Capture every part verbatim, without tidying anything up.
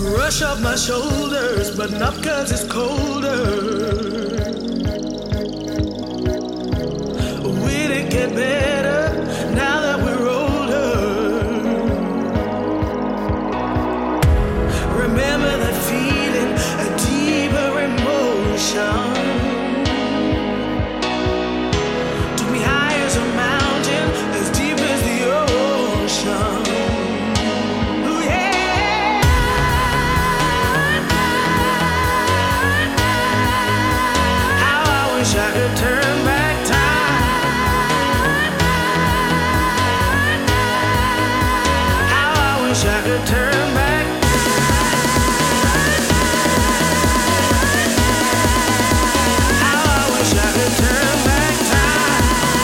Rush off my shoulders, but not 'cause it's colder. Will it get better now that we're older? Remember that feeling, a deeper emotion. Took me high as a mountain, as deep as the ocean. I could turn back time. How I wish I could turn back. How I wish I could turn back time.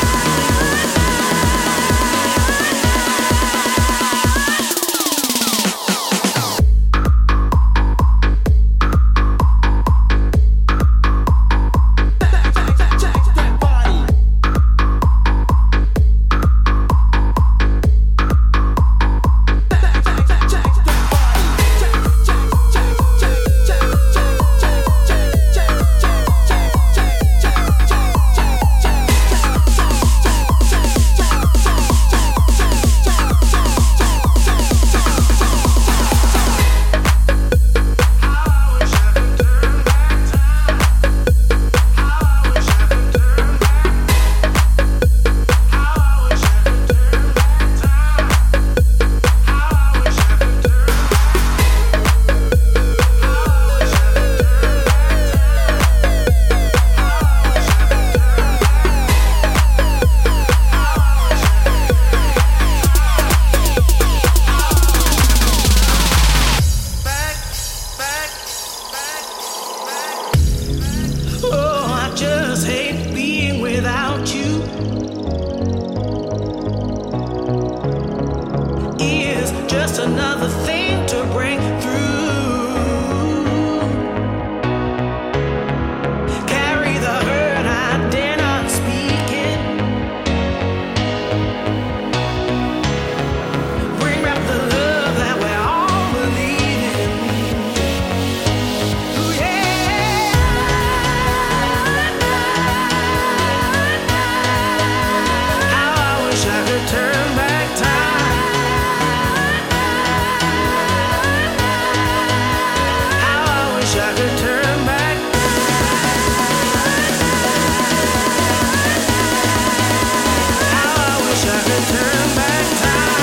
Just hate being without you. Is just another thing to break through. Carry the hurt I dare not speak it. Bring back the love that we all believe in. Ooh, yeah. Turn back time. How I wish I could turn back. How I wish I could turn back time.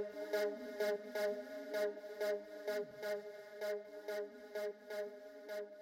Thank you.